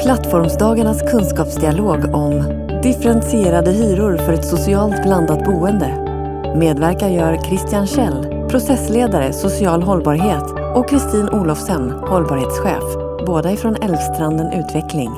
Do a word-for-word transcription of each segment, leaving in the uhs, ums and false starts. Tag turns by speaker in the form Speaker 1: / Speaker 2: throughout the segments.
Speaker 1: Plattformsdagarnas kunskapsdialog om differentierade hyror för ett socialt blandat boende. Medverkar gör Christian Kjell, processledare social hållbarhet, och Kristin Olofsen, hållbarhetschef, båda ifrån Älvstranden Utveckling.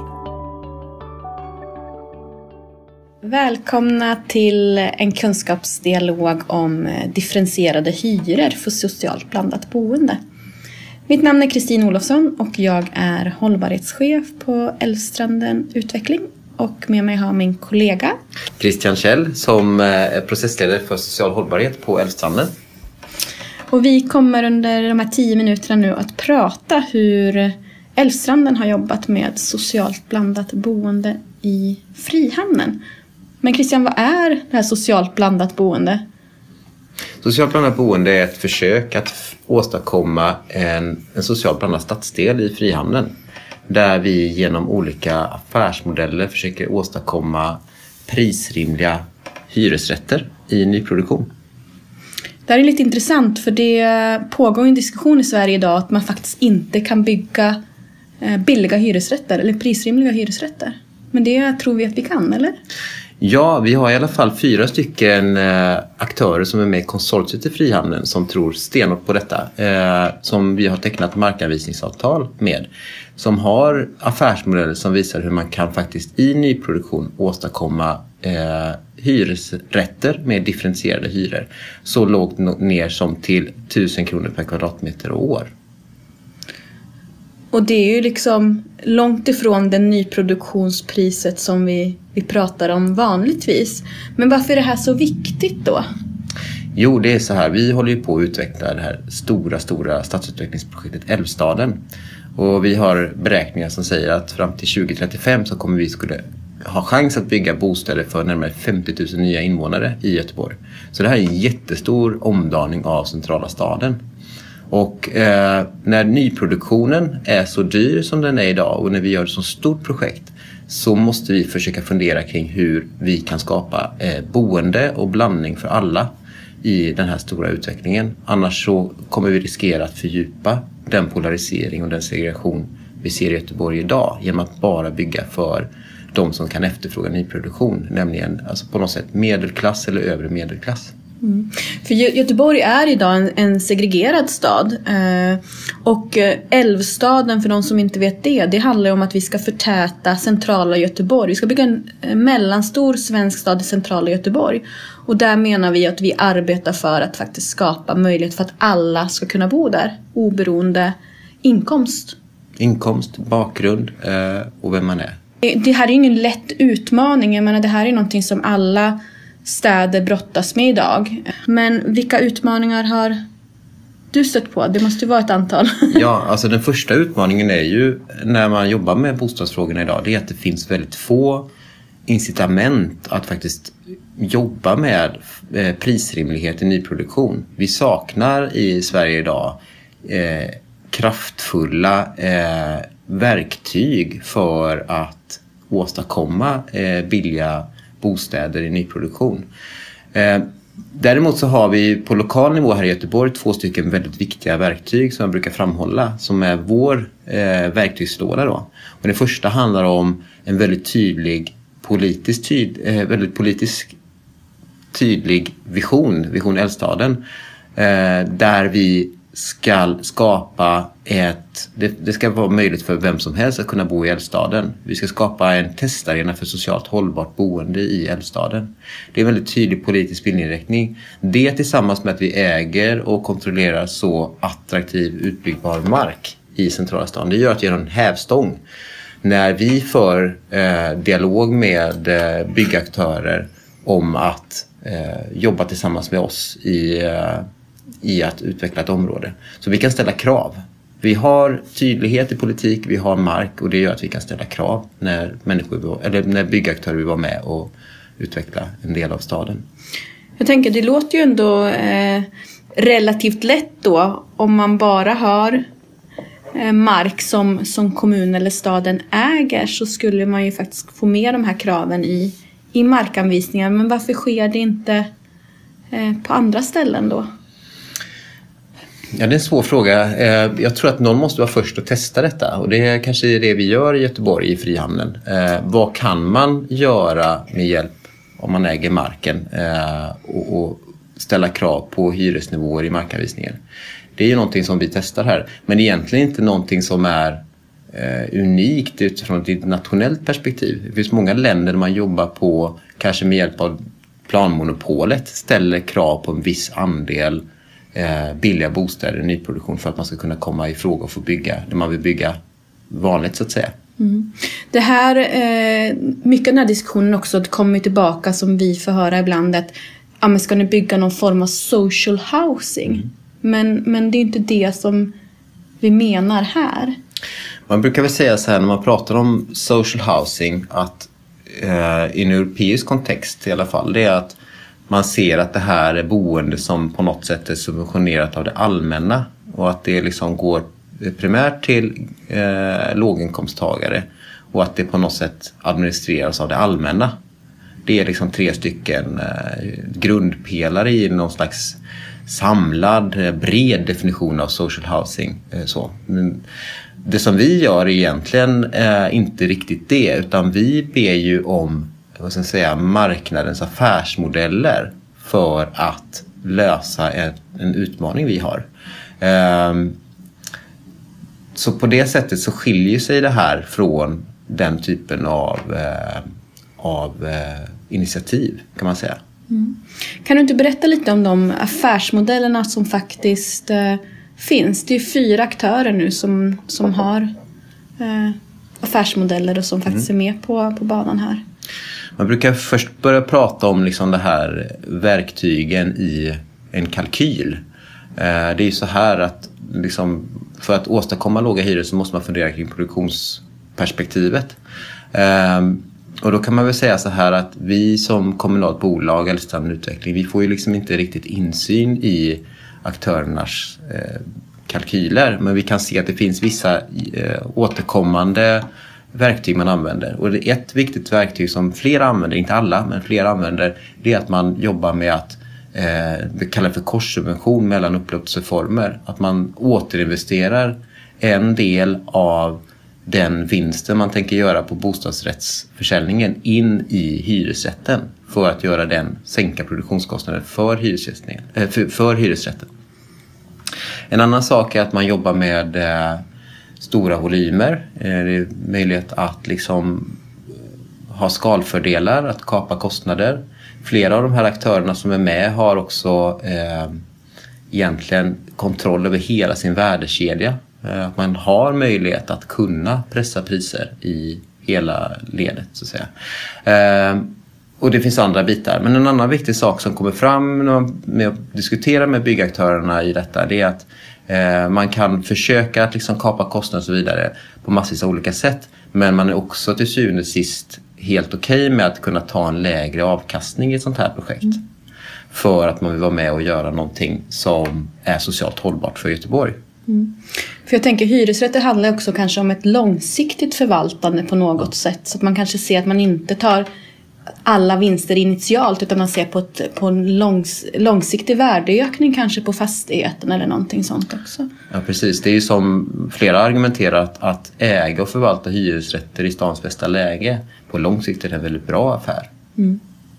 Speaker 2: Välkomna till en kunskapsdialog om differentierade hyror för socialt blandat boende. Mitt namn är Kristin Olofsson och jag är hållbarhetschef på Älvstranden Utveckling. Och med mig har min kollega
Speaker 3: Christian Kjell som är processledare för social hållbarhet på Älvstranden.
Speaker 2: Och vi kommer under de här tio minuterna nu att prata hur Älvstranden har jobbat med socialt blandat boende i Frihamnen. Men Christian, vad är det här socialt blandat boende?
Speaker 3: Socialt blandat boende är ett försök att f- åstadkomma en, en socialt blandad stadsdel i Frihamnen. Där vi genom olika affärsmodeller försöker åstadkomma prisrimliga hyresrätter i nyproduktion.
Speaker 2: Det här är lite intressant, för det pågår en diskussion i Sverige idag att man faktiskt inte kan bygga billiga hyresrätter eller prisrimliga hyresrätter. Men det tror vi att vi kan, eller?
Speaker 3: Ja, vi har i alla fall fyra stycken eh, aktörer som är med i konsortiet i Frihamnen som tror stenhårt på detta. Eh, som vi har tecknat markanvisningsavtal med. Som har affärsmodeller som visar hur man kan faktiskt i nyproduktion åstadkomma eh, hyresrätter med differentierade hyror. Så lågt ner som till tusen kronor per kvadratmeter och år.
Speaker 2: Och det är ju liksom långt ifrån den nyproduktionspriset som vi, vi pratar om vanligtvis. Men varför är det här så viktigt då?
Speaker 3: Jo, det är så här. Vi håller ju på att utveckla det här stora, stora stadsutvecklingsprojektet Älvstaden. Och vi har beräkningar som säger att fram till tjugo trettiofem så kommer vi skulle ha chans att bygga bostäder för närmare femtio tusen nya invånare i Göteborg. Så det här är en jättestor omdaning av centrala staden. Och eh, när nyproduktionen är så dyr som den är idag och när vi gör ett så stort projekt så måste vi försöka fundera kring hur vi kan skapa eh, boende och blandning för alla i den här stora utvecklingen. Annars så kommer vi riskera att fördjupa den polarisering och den segregation vi ser i Göteborg idag genom att bara bygga för de som kan efterfråga nyproduktion, nämligen alltså på något sätt medelklass eller övre medelklass.
Speaker 2: Mm. För Göteborg är idag en, en segregerad stad eh, och Älvstaden, för de som inte vet det, det handlar om att vi ska förtäta centrala Göteborg. Vi ska bygga en, en mellanstor svensk stad i centrala Göteborg, och där menar vi att vi arbetar för att faktiskt skapa möjlighet för att alla ska kunna bo där oberoende inkomst.
Speaker 3: Inkomst, bakgrund eh, och vem man är.
Speaker 2: Det, det här är ingen lätt utmaning. Jag menar, det här är någonting som alla städer brottas med idag. Men vilka utmaningar har du stött på? Det måste ju vara ett antal.
Speaker 3: Ja, alltså den första utmaningen är ju när man jobbar med bostadsfrågorna idag, det är att det finns väldigt få incitament att faktiskt jobba med eh, prisrimlighet i nyproduktion. Vi saknar i Sverige idag eh, kraftfulla eh, verktyg för att åstadkomma eh, billiga bostäder i nyproduktion. Eh, däremot så har vi på lokal nivå här i Göteborg två stycken väldigt viktiga verktyg som jag brukar framhålla, som är vår eh, verktygslåda då. Och det första handlar om en väldigt tydlig politisk, tyd, eh, väldigt politisk tydlig vision, vision Älvstaden, eh, där vi ska skapa ett, det, det ska vara möjligt för vem som helst att kunna bo i Älvstaden. Vi ska skapa en testarena för socialt hållbart boende i Älvstaden. Det är en väldigt tydlig politisk viljeinriktning. Det tillsammans med att vi äger och kontrollerar så attraktiv utbyggbar mark i centrala staden, det gör att vi har en hävstång när vi för eh, dialog med eh, byggaktörer om att eh, jobba tillsammans med oss i eh, i att utveckla ett område. Så vi kan ställa krav. Vi har tydlighet i politik, vi har mark, och det gör att vi kan ställa krav när människor eller när byggaktörer vill vara med och utveckla en del av staden.
Speaker 2: Jag tänker, det låter ju ändå eh, relativt lätt då om man bara har eh, mark som, som kommun eller staden äger, så skulle man ju faktiskt få med de här kraven i, i markanvisningar. Men varför sker det inte eh, på andra ställen då?
Speaker 3: Ja, det är en svår fråga. Jag tror att någon måste vara först att testa detta. Och det är kanske det vi gör i Göteborg i Frihamnen. Vad kan man göra med hjälp om man äger marken och ställa krav på hyresnivåer i markanvisningen? Det är ju någonting som vi testar här. Men egentligen inte någonting som är unikt utifrån ett internationellt perspektiv. Det finns många länder där man jobbar på, kanske med hjälp av planmonopolet, ställer krav på en viss andel Eh, billiga bostäder i nyproduktion för att man ska kunna komma i fråga och få bygga det man vill bygga vanligt så att säga.
Speaker 2: Mm. Det här, eh, mycket av den här diskussionen också kommer tillbaka som vi får höra ibland att ja, men ska ni bygga någon form av social housing? Mm. Men, men det är inte det som vi menar här.
Speaker 3: Man brukar väl säga så här när man pratar om social housing att eh, i en europeisk kontext i alla fall, det är att man ser att det här är boende som på något sätt är subventionerat av det allmänna och att det liksom går primärt till eh, låginkomsttagare och att det på något sätt administreras av det allmänna. Det är liksom tre stycken eh, grundpelare i någon slags samlad, eh, bred definition av social housing. Eh, så. Men det som vi gör är egentligen eh, inte riktigt det, utan vi ber ju om vad ska jag säga, marknadens affärsmodeller för att lösa en, en utmaning vi har. Um, så på det sättet så skiljer sig det här från den typen av, uh, av uh, initiativ kan man säga.
Speaker 2: Mm. Kan du inte berätta lite om de affärsmodellerna som faktiskt uh, finns? Det är fyra aktörer nu som, som har uh, affärsmodeller och som faktiskt mm. är med på, på banan här.
Speaker 3: Man brukar först börja prata om liksom det här verktygen i en kalkyl. Det är ju så här att liksom för att åstadkomma låga hyror så måste man fundera kring produktionsperspektivet. Och då kan man väl säga så här att vi som kommunalt bolag eller standardutveckling, vi får ju liksom inte riktigt insyn i aktörernas kalkyler. Men vi kan se att det finns vissa återkommande verktyg man använder. Och det är ett viktigt verktyg som flera använder, inte alla, men flera använder, det är att man jobbar med att eh, det kallas för korssubvention mellan upplåtelseformer. Att man återinvesterar en del av den vinsten man tänker göra på bostadsrättsförsäljningen in i hyresrätten för att göra den, sänka produktionskostnader för, hyresgästningen, eh, för, för hyresrätten. En annan sak är att man jobbar med eh, stora volymer. Det är möjlighet att liksom ha skalfördelar, att kapa kostnader. Flera av de här aktörerna som är med har också eh, egentligen kontroll över hela sin värdekedja. Eh, att man har möjlighet att kunna pressa priser i hela ledet så att säga. Eh, och det finns andra bitar. Men en annan viktig sak som kommer fram när man med att diskutera med byggaktörerna i detta, det är att man kan försöka att liksom kapa kostnader och så vidare på massvis av olika sätt. Men man är också till syvende och sist helt okej med att kunna ta en lägre avkastning i ett sånt här projekt. Mm. För att man vill vara med och göra någonting som är socialt hållbart för Göteborg.
Speaker 2: Mm. För jag tänker hyresrätter handlar också kanske om ett långsiktigt förvaltande på något mm. sätt. Så att man kanske ser att man inte tar alla vinster initialt utan man ser på, ett, på en långs, långsiktig värdeökning kanske på fastigheten eller någonting sånt också.
Speaker 3: Ja precis, det är ju som flera argumenterat att äga och förvalta hyresrätter i stans bästa läge på lång sikt är en väldigt bra affär.
Speaker 2: Mm.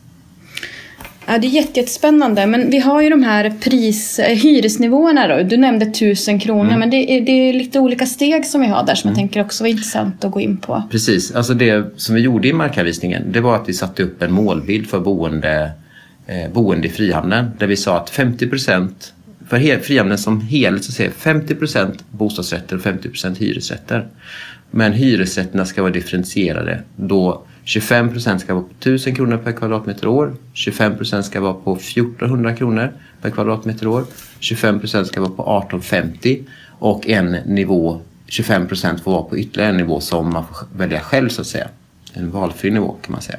Speaker 2: Ja, det är jättespännande, men vi har ju de här pris, hyresnivåerna då. Du nämnde tusen kronor, mm. men det är, det är lite olika steg som vi har där som mm. jag tänker också var intressant att gå in på.
Speaker 3: Precis, alltså det som vi gjorde i markanvisningen, det var att vi satte upp en målbild för boende, eh, boende i Frihamnen, där vi sa att femtio procent, för he- Frihamnen som helhet så säger femtio procent bostadsrätter och femtio procent hyresrätter. Men hyresrätterna ska vara differentierade, då tjugofem procent ska vara på tusen kronor per kvadratmeter år. tjugofem procent ska vara på fjortonhundra kronor per kvadratmeter år. tjugofem procent ska vara på arton femtio. Och en nivå, tjugofem procent får vara på ytterligare en nivå som man får välja själv så att säga. En valfri nivå kan man säga.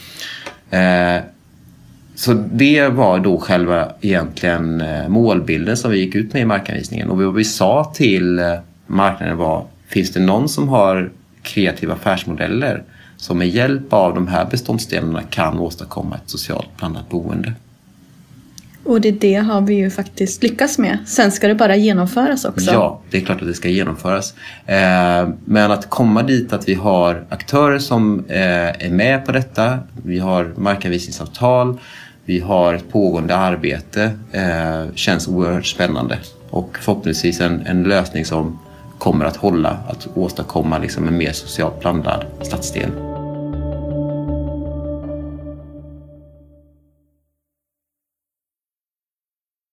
Speaker 3: Eh, så det var då själva egentligen målbilden som vi gick ut med i markanvisningen. Och vad vi sa till marknaden var, finns det någon som har kreativa affärsmodeller som med hjälp av de här beståndsdelarna kan åstadkomma ett socialt blandat boende.
Speaker 2: Och det, det har vi ju faktiskt lyckats med. Sen ska det bara genomföras också.
Speaker 3: Ja, det är klart att det ska genomföras. Eh, men att komma dit att vi har aktörer som eh, är med på detta. Vi har markanvisningsavtal. Vi har ett pågående arbete. Eh, känns oerhört spännande. Och förhoppningsvis en, en lösning som kommer att hålla. Att åstadkomma liksom en mer socialt blandad stadsdel.